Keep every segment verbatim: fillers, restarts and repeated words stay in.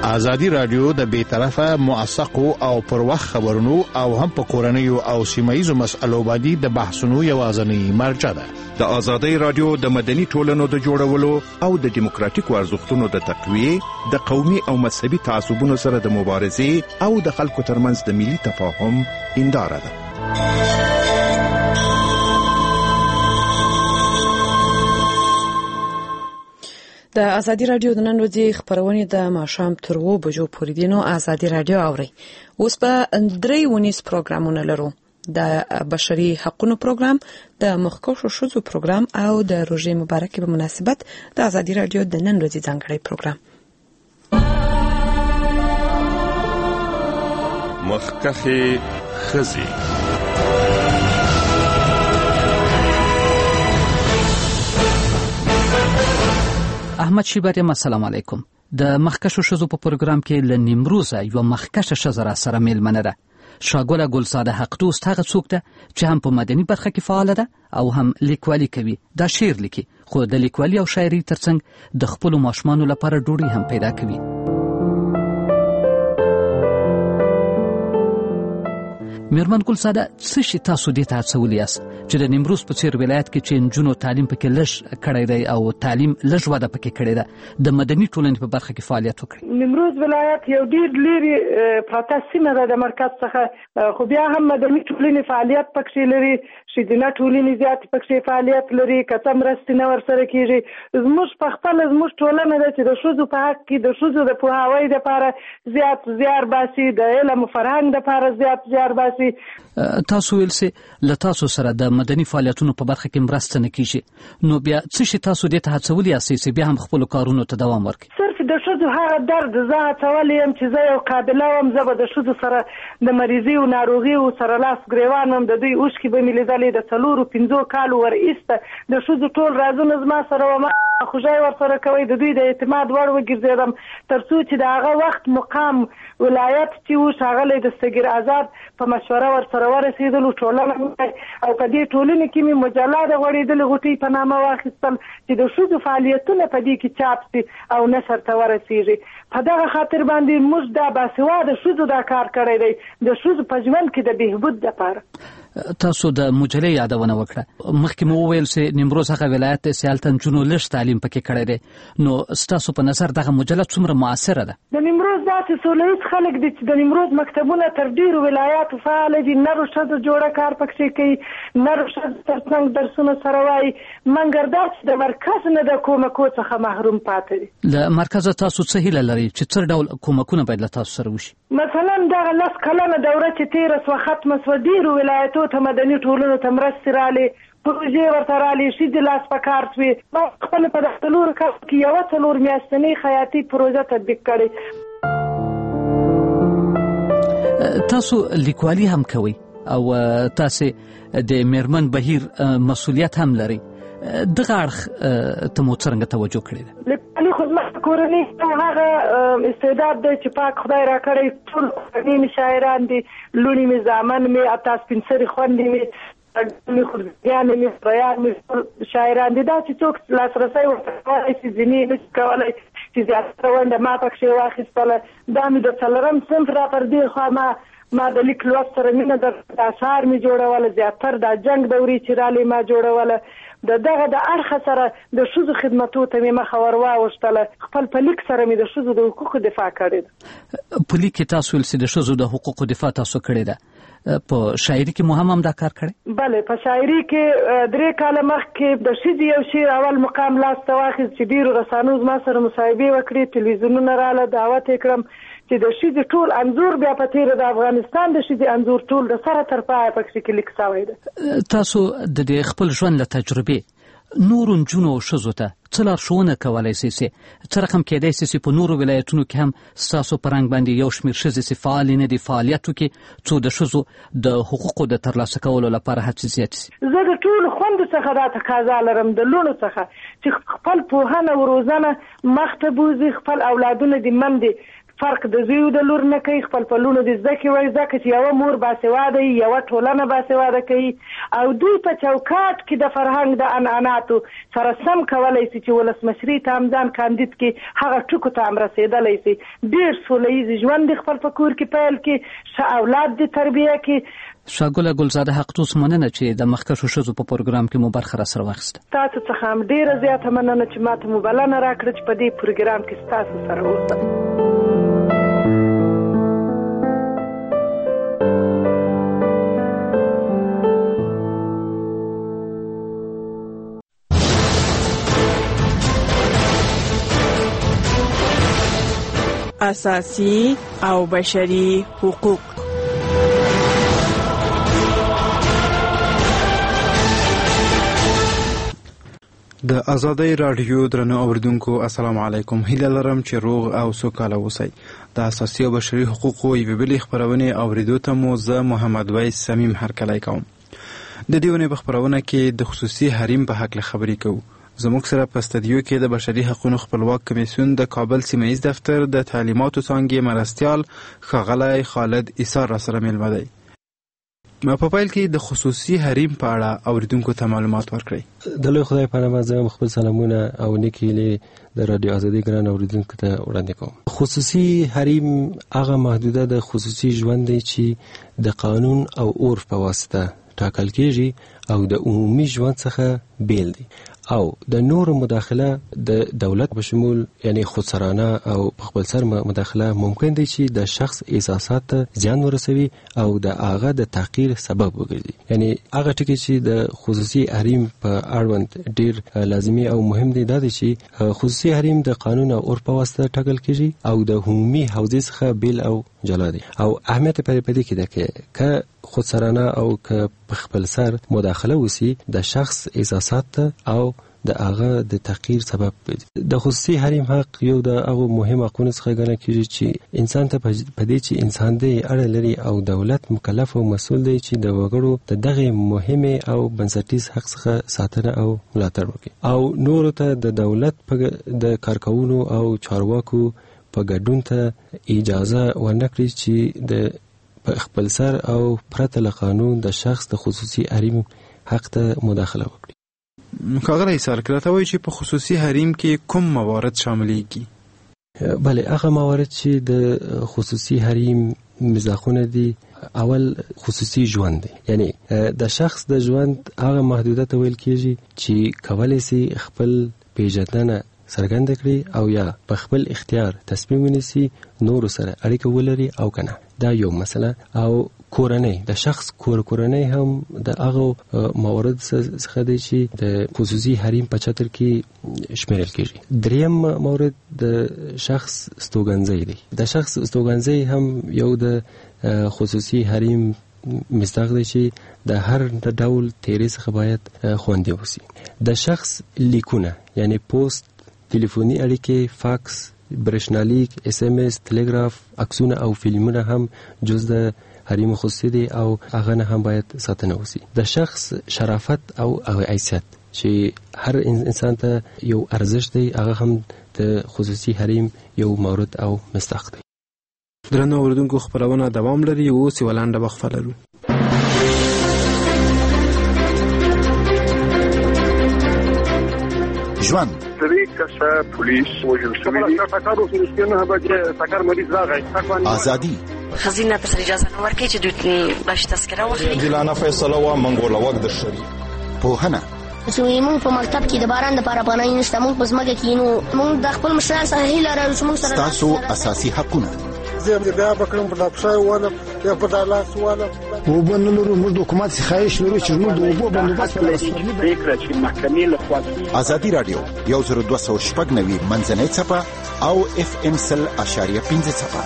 ازادي رادیو د بې طرفه موثقو او پر وخت خبرونو او هم په کورنیو او سیمایي مسألو باندې د بحثونو یوازنی مرجع ده. د ازادي رادیو د مدني ټولنو د جوړولو او د دیموکراتیکو ارزښتونو د تقویه، د قومي او مذهبي تعصبونو سره د مبارزې او د خلکو ترمنځ د ملي تفاهم هنداره ده. د ازادي رادیو د نن ورځې خبرونه د ماښام تر اوو بجو پورې دي. نو ازادي رادیو اوري. اوس په درې ونیس پروګرامونه لرو: د بشري حقوقو پروګرام، د مخکښو ښځو پروګرام او د روژې مبارکې په مناسبت د ازادي رادیو د نن ورځې ځانګړی پروګرام. مخکښې ښځې. احمد شیبریم، السلام علیکم. د مخکښو ښځو په پروګرام کې ل نیمروزه یو مخکښه ښځه را سره میلمنه ده. شاګوله ګلزاده حق دوست هغه څوک ده چې هم په مدني برخه کې فعال ده او هم لیکوالي کوي. دا شعر لیکي، خو د لیکوالي او شاعري ترڅنګ د خپل ماشومانو لپاره ډوډۍ هم پیدا کوي. میرمن ګلزاده، څه شي تاسو دې ته هڅولي یاست چې د نیمروز په څیر ولایت کې چې نجونو تعلیم پکې لږ کړی دی او تعلیم لږ وده پکې کړې ده، د مدني ټولنې په برخه کې فعالیت وکړي؟ نیمروز ولایت یو ډېر لري پراته سیمه ده د مرکز څخه، خو بیا هم مدني ټولنې فعالیت پکې لري، ښځینه ټولنې زیات پکې فعالیت لري، که څه مرستې نه ورسره کېږي. زموږ په خپله زموږ ټولنه ده چې د ښځو په حق کې د ښځو د پوهاوي دپاره زیات زیار باسي، د علم او فرهنګ دپاره زیات زیار باسي. تاسو ویل سي له تاسو سره د مدني فعالیتونو په برخه کې مرسته نه کیږي، نو بیا څه شي تاسو دې ته هڅولي یاست چې بیا هم خپل کارونو ته دوام ورکړئ؟ صرف د ښځو هغه درد زه هڅولی یم چې زه یو قابله وم، زه به د ښځو سره د مریضي او ناروغي سره لاس ګریوان وم، د دوی اوښکې به مې لیدلې، د څلورو پنځو کالو ور ایسته د ښځو ټول رازونه زما سره وه، خوږی ورسره کوئ، د دوی د اعتماد وړ وګرځېدم، تر څو چې د هغه وخت مقام ولایت چې و ښاغلی دستګیر آزاد په مشوره ورسره ورسېدلو، ټولنه او په دې ټولنې کې مې مجله د غوړېدلې غوټۍ په نامه واخیستل چې د ښځو فعالیتونه په دې کې چاپ شي او نشر ته ورسېږي. په دغه خاطر باندې موږ دا باسواده ښځو دا کار کړی دی د ښځو په ژوند کې د بهبود دپاره. تاسو د مجلې یادونه وکړه، مخکې مو وویل چې نیمروز هغه ولایت دی چې هلته نجونو لږ تعلیم پکې کړی دی، نو ستاسو په نظر دغه مجله څومره مؤثره ده؟ د نیمروز داسې سوله ییز خلک دي چې د نیمروز مکتبونه تر ډېرو ولایاتو فعاله دي، نرو ښځو جوړه کار پکې کوي، نرو ښځو ترڅنګ درسونه سره وایي، مګر دا چې د مرکز نه د کومکو څخه محروم پاتې دي. له مرکزه تاسو څه هیله لرئ چې څه ډول کومکونه باید له تاسو سره وشي؟ مثلا دغه لس کلنه دوره چې تېره سوه ختمه سوه، ډېرو ولایتو ته مدني ټولنو ته مرستې رالې، پروژې ورته رالې، ښځې لاس په کار شوې. ما خپله په دغه څلورو کالو کې یوه څلور میاشتنۍ خیاطي پروژه تطبیق کړې. تاسو لیکوالي هم کوئ او تاسو د میرمن بهیر مسؤلیت هم لري، دغه اړخ ته مو څرنګه توجه کړې ده؟ لیکوالي خو زما کورنۍ هغه استعداد دی چې پاک خدای را کړی، ټول کورنۍ مې شاعران دي، لوڼې مې زامن مې اته سپین سرې خویندې مې مې خورزیانې مې خورایان مې شاعران دي. دا چې څوک لاسرسی ورته کولی شي ځینې نشي کولی چې زیاتره ونډه ما پکښې واخیستله. دا مې د څلورم صنف را پر دې خوا ما ما د لیک لوست سره مینه د اشعار مې جوړوله، زیاتر دا جنګ دورې چې رالې ما جوړوله. د دغه د اړخه سره د ښځو خدمتو ته مې مخه ور واوښتله، خپل په لیک سره مې د ښځو د حقوقو دفاع کړې ده. په لیک کې تاسو ویل چې د ښځو د حقوقو دفاع تاسو کړې ده، په شاعري کې مو هم دا کار کړی؟ بله، په شاعري کې درې کاله مخکې د ښځې یو شعر اول مقام لاس ته واخیست چې ډېرو رسانو زما سره مصاحبې وکړې، تلویزیونونه راله، دعوت یې کړم چې د ښځې ټول انځور بیا په تېره د افغانستان د ښځې انځور ټول د سره تر پایه پکې کې لیک شوی ده. تاسو د دې خپل ژوند له تجربې نورو نجونو او ښځو ته څه لارښوونه کولی شئ چې څه رقم کېدای شي چې په نورو ولایتونو کې هم ستاسو په رنګ باندې یو شمېر ښځې چې فعالې نه دي فعالیت وکړي څو د ښځو د حقوقو د ترلاسه کولو لپاره هڅې زیاتې شي؟ زه د ټولو خویندو څخه دا تقاضا لرم، د لوڼو څخه، چې خپل پوهنه او روزنه مخ ته بوځي، خپل اولادونه دې مندې فرق د زوی د لور نه کوي، خپل په لونو د زده کړې وایي، ځکه چې یوه مور باسواده وي، یوه ټولنه باسواده کوي او دوی په چوکاټ کې د فرهنګ د عنعناتو سره سم کولی شي چې ولسمشري ته هم ځان کاندید کړي، هغه ټکو ته هم رسېدلی شي. ډېر سوله ییز ژوند د خپل په کور کې پیل کړي، ښه اولاد د تربیه کړي. شاګله ګلزاده حقتوس مننه چې د مخکښو ښځو په پروګرام کې مو برخه راسره واخیسته. تاسو څخه هم ډېره زیاته مننه چې ماته مو بلنه راکړه چې په دې پروګرام کې ستاسو سره اوسم. اساسي او بشري حقوق. د آزادۍ رادیو درنو اوریدونکو السلام علیکم. هیله لرم چې روغ او سوکاله اوسئ. د اساسي او بشري حقوقو یوې بلې خپرونې اوریدو ته مو زه محمد ویس صمیم هرکلی کوم. د دې ونې په خپرونه کې د خصوصي حریم په هکله خبرې کوو. زموږ سره په استودیو کې د بشري حقوقو خپلواک کمیسیون د کابل سیمه ییز دفتر د تعلیماتو څانګې مرستیال ښاغلی خالد ایثار را سره مېلمه دی. ما په پیل کې د خصوصي حریم په اړه اوریدونکو ته معلومات ورکړئ. د لوی خدای په نامه زه خپل سلامونه او نیکې هیلې د رادیو ازادي ګران اوریدونکو ته وړاندې کوم. خصوصي حریم هغه محدوده د خصوصي ژوند دی چې د قانون او عرف په واسطه ټاکل کېږي او د عمومي ژوند څخه بیل دی او د نور مداخله د دولت په شمول یعنی خودسرانه او خپل سر مداخله ممکن دی چې د شخص احساسات ته زیان ورسوي او د هغه د تحقیر سبب وګرځي. یعنی هغه ټکي چې د خصوصي حریم په اړوند ډیر لازمي او مهم دی دا دی چې خصوصي حریم د قانون او عرف په واسطه ټاکل کېږي او د عمومي حوزې څخه بیل او جلا دی او اهمیت پرې پدې کې ده چې که خودسرانه او که په خپل سر مداخله وسی د شخص احساسات ته او د هغه د تغییر سبب ګرځي. د خصوصي حریم حق یو د هغه مهم حقونو څخه ګڼل کېږي چې انسان ته پدې چې انسان دی اړه لري او دولت مکلف او مسؤل دی چې د وګړو د دغه مهمه او بنسټیز حق څخه ساتنه او ملاتړ وکړي او نور ته د دولت په د کارکونو او چارواکو په ګډون ته اجازه ورنکړي چې د په خپل سر او پرته له قانون د شخص د خصوصي حریم حق ته مداخله وکړي. ښاغلی ایثار کله ته وایي چې په خصوصي حریم کې کوم موارد شاملیږي؟ بله هغه موارد چې د خصوصي حریم مزاخونه دي اول خصوصي ژوند دی یعنی د شخص د ژوند هغه محدودیت ویل کېږي چې کولی شي خپل پیژندنه څرګنده کړي او یا په خپل اختیار تصمیم ونیسي نور سره اړیکه ولري او کنه. دا یو مسله. او کورنۍ د شخص کور کورنۍ هم د هغه موارد څخه دی چې د خصوصي حریم په چتر کې شمیرل کېږي. دریم مورد د شخص استوګنځي دی. د شخص استوګنځي هم یو د خصوصي حریم مصداق دی چې د هر ډول تیری څخه باید خوندي وسی. د شخص لیکونه یعنی پوسټ، تلیفوني اړیکې، فاکس، برېښنالیک، اس ام اس، تلګراف، عکسونه او فلمونه هم جز د حریم خصوصي دي او هغه نه هم باید ساتنه وسی. د شخص شرافت او حیثیت چې هر انسان ته یو ارزښت دی هغه هم د خصوصي حریم یو مورد او مصداق دی. درنو اوریدونکو خپرونه دوام لري او سی ولانده وقفه لرو. ژوند سری کسه پولیس وجل شوی تاکارو سرسکنه به تاکار مریض راغی ازادي خزینه تر اجازه نو ورکړي چې دوی باش تذکره واخلي. دلانه فیصله وا منګولا وګ د شری پوهنه زموږ په مکتب کې د باران د لپاره پناه نشته. موږ په ځمکه کې نو موږ د خپل مشران سره هیله لرو چې موږ سره تاسو اساسي حقونه زه بیا بکرم په دپښای ونه یا په دالاس ونه او بنلرو موږ د حکومت څخه خواهش لرو چې موږ د اوبو بندوبست ولرو. فکر چې محکمې له خوا ازادي رادیو یو زر دوه سوه شپږ نوي منځنۍ څپه او اف ام سل اشاریه پنځه څپه.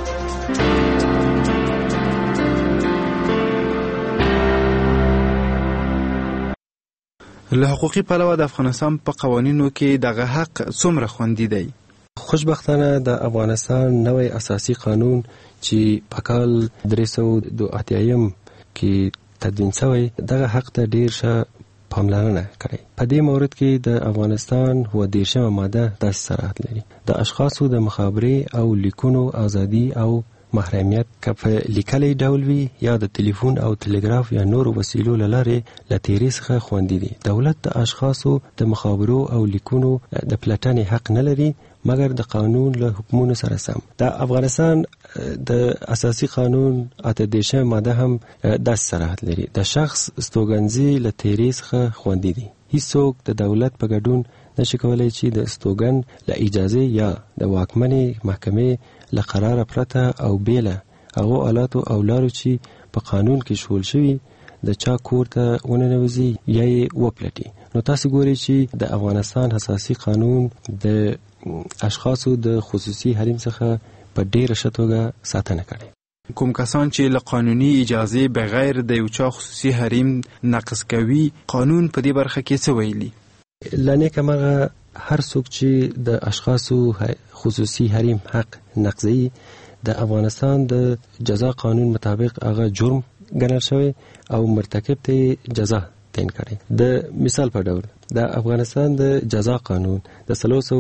له حقوقي پلوه د افغانستان په قوانینو کې دغه حق څومره خوندي دی؟ خوشبختانه د افغانستان نوی اساسي قانون چې په کال درې سوه دوه اتیایم کې تدوین شوی دغه حق ته ډیر ښه پاملرنه کړې. په دې مورد کې د افغانستان هو دیرشمه ماده داسې صراحت لري: د اشخاصو د مخابرې او لیکونو ازادي او محرمیت که په لیکلي ډول وي یا د ټلیفون او ټلګراف یا نورو وسیلو له لارې له تیرې څخه خوندي دي. دولت د اشخاصو د مخابرو او لیکونو د پلټنې حق نه لري مګر د قانون له حکمونو سره سم. د افغانستان د اساسي قانون اته دیرشمه ماده هم داسې صراحت لري: د شخص استوګنځي له تیرې څخه خوندي دي. هیڅوک د دولت په ګډون نشي کولای چې د استوګن له اجازه یا د واکمنې محکمې له قراره پرته او بیله هغو آلاتو او لارو چې په قانون کې شول شوي د چا کور ته وننوځي یا یې وپلټي. نو تاسو ګورئ چې د افغانستان اساسي قانون د اشخاصو د خصوصي حریم څخه په ډیره ښه توګه ساتنه کړې. کوم کسان چې له قانوني اجازه بغیر د یو چا خصوصي حریم نقض کوي، قانون په دې برخه کې څه ویلي؟ لنه کمره هر څوک چې د اشخاصو خصوصي حریم حق نقضي د افغانستان د جزا قانون مطابق هغه جرم ګڼل شوی او مرتکب ته جزا تعیین کړي. د مثال په ډول د افغانستان د جزا قانون د ثلاثه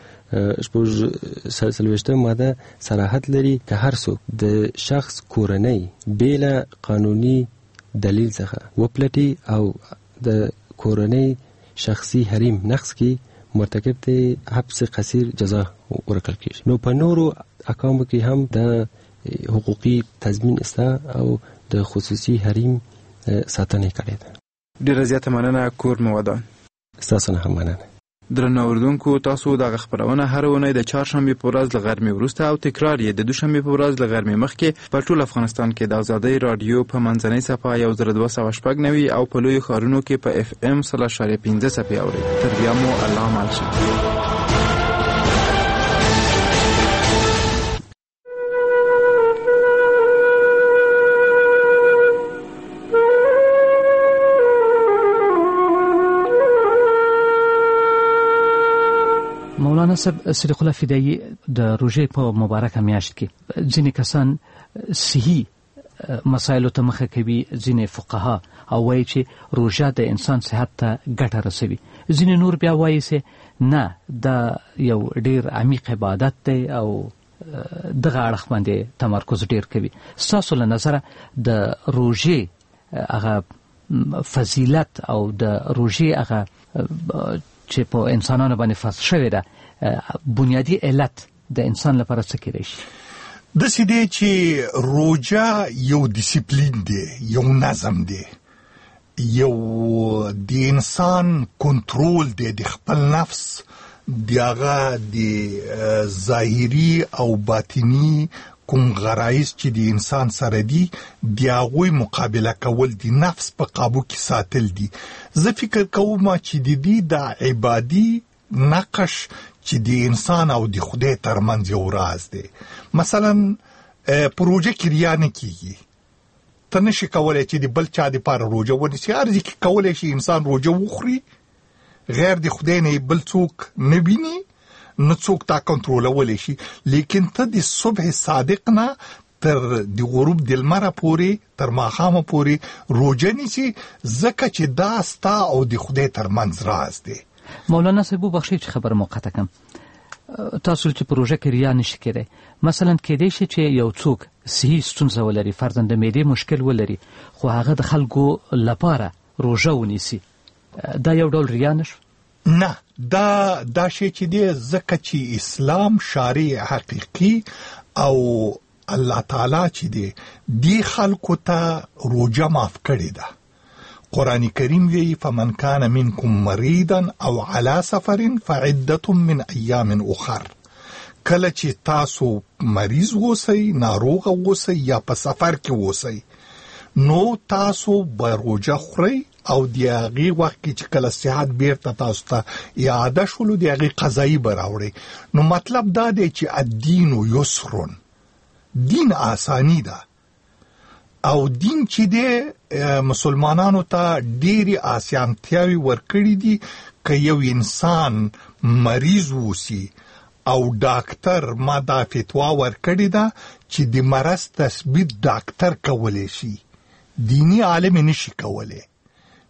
شپږ سلويشته ماده صراحت لري که هر څوک د شخص کورنۍ بلا قانوني دلیل څخه وپلټي او د کورنۍ شخصي حریم نقض کی مرتکب ته حبس قصیر جزا ورکړل کیږي. نو په نورو احکامو کې هم د حقوقي تضمین استا او د خصوصي حریم ساتنه کړې ده. ډیره زیاته مننه کور مودان. تاسو نه هم مننه. درنو اوردونکو، تاسو د خبرونه هر ونې د چهارشنبه په ورځ ل غرمې وروسته او تکرار یې د دوشنبه په ورځ ل غرمې مخکې په ټول افغانستان کې د آزادۍ رادیو په منځنۍ صفحه یو زر دوه سوه شپږ نوي او په لوی ښارونو کې په اف ام صفر اشاریه پنځه صفحه اورئ. تر بیا مو الله مل شه. مولانا صدیق الله فدایی د روژې په مبارکه میاشت کې ځینې کسان صحي مسایلو ته مخه کوي. ځینې فقها او وایي چې روژه د انسان صحت ته ګټه رسوي. ځینې نور بیا وایي چې نه، دا یو ډیر عمیق عبادت دی او دغه اړخ باندې تمرکز ډیر کوي. ستاسو له نظره د روژې هغه فضیلت او د روژې هغه چې په انسانانو باندې فرض شوی ده بنیادی علت د انسان لپاره څه کېدای شي؟ د سې دی چې روژه یو ډیسپلین دی، یو نظم دی، یو د انسان کنټرول دی د خپل نفس، دغه د ظاهري او باطنی کوم غرایز چې د انسان سره دي د هغوی مقابله کول دي، نفس په قابو کې ساتل دي. زه فکر کوم چې د دې د عبادي نقش چې د انسان او د خدای ترمنځ یو راز دی. مثلا پروژه کې ریا نه کیږي. ته نشي کولای چې د بل چا د پاره روژه ونیسي. هر ځای کې کولای شي انسان روژه وخوري، غیر د خدای نه بل څوک نه ویني، نه څوک تا کنټرولولی شي. لیکن ته د صبح صادق نه تر د غروب د لمره پورې تر ماښامه پورې روژه نیسي، ځکه چې دا ستا او د خدای ترمنځ راز دی. مولانا صاحب وبخښئ چې خبره موقته کم. تاسو چې پروژه کې ریا نشي کېدای. مثلا کېدای شي چې یو څوک صحي ستونزه ولري، فرضاً د معدې مشکل ولري، خو هغه د خلکو لپاره روژه ونیسي. دا یو ډول ریا نشو؟ نه، دا دا شی چې دی ځکه چې اسلام شارع حقیقي او الله تعالی چې دی دی خلکو ته روژه معاف کړې ده. قرآن کریم وی فمن کان منکم مریضا او علی سفر فعدة من ایام اخر. کله چې تاسو مریض ووسی، ناروغ ووسی یا په سفر کې ووسی، نو تاسو به روژه خورئ او د هغې وخت کې چې کله صحت بیرته تاسو ته اعاده شولو د هغې قضایي به راوړئ. نو مطلب دا دی چې الدین یسرون، دین آسانی ده او دین چې دی مسلمانانو ته ډېرې آسانتیاوې ورکړي دي. که یو انسان مریض ووسی او ډاکټر ما دا فتوا ورکړې ده چې د مرض تثبیت ډاکټر کولی شي، دینی عالم نشي کولی.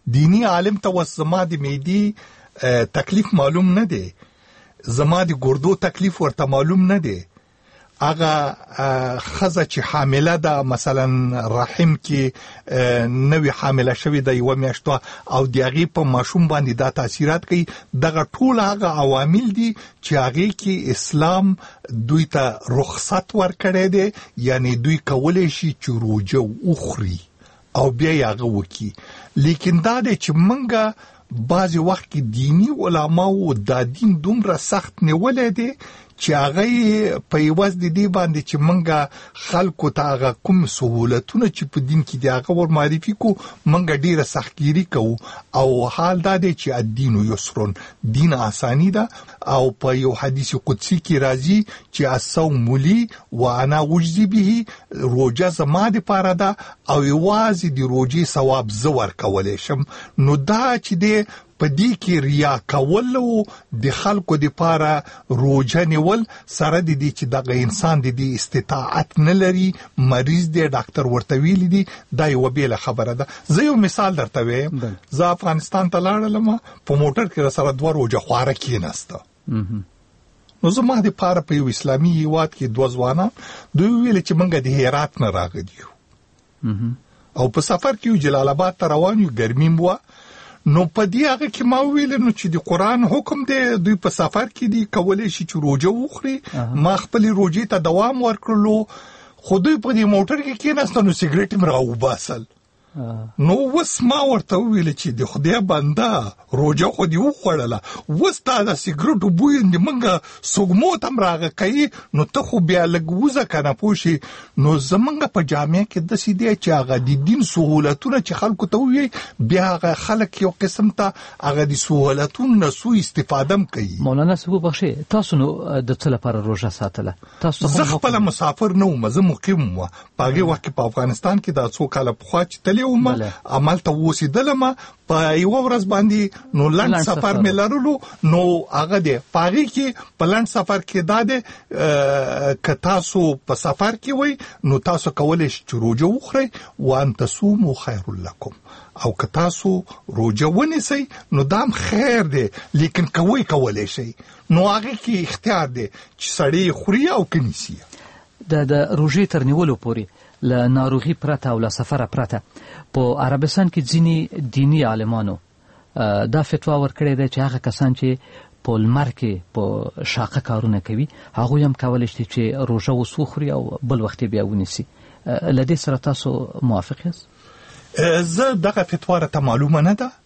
دینی عالم ته وس زما د معدې تکلیف معلوم نه دی، زما د ګردو تکلیف ورته معلوم نه دی. هغه خزه چې حامله ده مثلا رحم کې نوې حامله شوې ده یو میاشتو او د هغې په ماشوم باندې دا تاثیرات کوي، دغه ټول هغه عوامل دي چې هغې کې اسلام دوی ته رخصت ورکړی دی، یعنی دوی کولی شي چې روژه وخوري او بیا یې هغه وکړي. لیکن دا دی چې موږ بعضې وخت کې دینی علماو دا دین دومره سخت نیولی دی چې هغه په یوازې د دې باندې چې موږ خلکو ته هغه کوم سهولتونه چې په دین کې دی هغه ور معرفي کو، موږ ډیره سختګیري کوو. او حال دا دی چې الدین یسرون، دین آسانی ده. او په یو حدیث قدسی کې راځي چې الصوم لی وانا اجزی به، روزه زما دپاره ده او یوازې د روزې ثواب زه ورکولی شم. نو دا چې دی په دې کې ریا کول او د خلکو دپاره روزه نیول سره د دې چې دغه انسان د دې استطاعت نه لري، مریض دی، ډاکټر ورته ویلي دي، دا یوه بېله خبره ده. زه یو مثال درته وایم، زه افغانستان ته لاړلم، په موټر کې راسره دوه روژه خواره کېناسته. نو زما دپاره په یو اسلامي هېواد کې دوه ځوانان دوی وویل چې موږ د هرات نه راغلي یو او په سفر کې یو جلال آباد ته روان یو، ګرمي م وه. نو په دې هغه کې ما وویل نو چې د قرآن حکم دی، دوی په سفر کې دي کولی شي چې روژه وخوري. ما خپلې روژې ته دوام ورکړلو، خو دوی په دې موټر کې کېناستل نو سګرټ مې راوباسل. نو وس ما ورته وویل چې د خدای بنده روژه خو دې وخوړله، وس تا د سګرټو بوی د موږ سږمو ته م راغه کوي، نو ته خو بیا لږ وځه که نه پوه شي. نو زموږ په جامعه کې داسې دی چې هغه د دین سهولتونه چې خلکو ته ووایي، بیا هغه خلک یو قسم ته هغه د سهولتونو نه سوء استفاده م کوي. مولانا صاحب وبخښئ، تاسو نو د څه لپاره روژه ساتله؟ زه خپله مسافر نه وم، زه مقیم وم. په هغې وخت کې په افغانستان کې دا څو کاله پخوا چې تللی وم، عملته اوسېدلم په یوه ورځ باندې. نو لنډ سفر مې لرلو، نو هغه دی په هغې کې په لنډ سفر کې دا دی که تاسو په سفر کې وئ نو تاسو کولی شئ چې روژه وخورئ، وان تصوموا خیر لکم، او که تاسو روژه ونیسئ نو دا هم خیر دی، لیکن کوئ کولی شئ. نو هغې کې اختیار دی چې سړی خوري او که نیسي. د د روژې تر نیولو پورې له ناروغي پرته او له سفره پرته په عربستان کې ځینې دینی عالمانو دا فتوا ورکړې ده چې هغه کسان چې په لمر کې په شاقه کارونه کوي هغوی هم کولی شي چې روژه اوس وخوري او بل وخت بیا ونیسي. له دې سره تاسو موافق یاست؟ زه دغه فتوا راته معلومه نه ده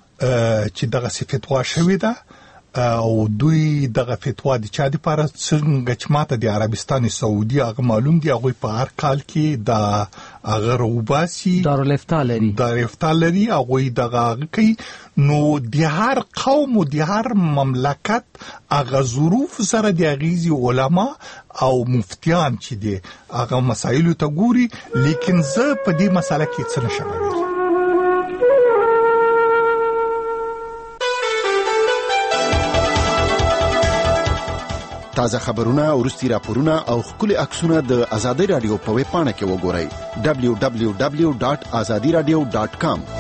چې دغسې فتوا شوې ده، او دوی دغه فتوا د چا دپاره څنګه چې ماته د عربستان سعودي هغه معلوم دي، هغوی په هر کال کې د هغه راوباسي، دارالافتا لري دارالافتا لري هغوی دغه هغه کوي. نو د هر قوم او د هر مملکت هغه ظروف سره د هغې علما او مفتیان چې دي هغه مسایلو ته ګوري، لیکن زه په دې مسله کې څه نشم ویلی. تازه خبرونه، وروستي راپورونه او ښکلي عکسونه د ازادي رادیو په ویب پاڼه کې وګورئ. دبلیو دبلیو دبلیو ډاټ ازادي رادیو ډاټ کام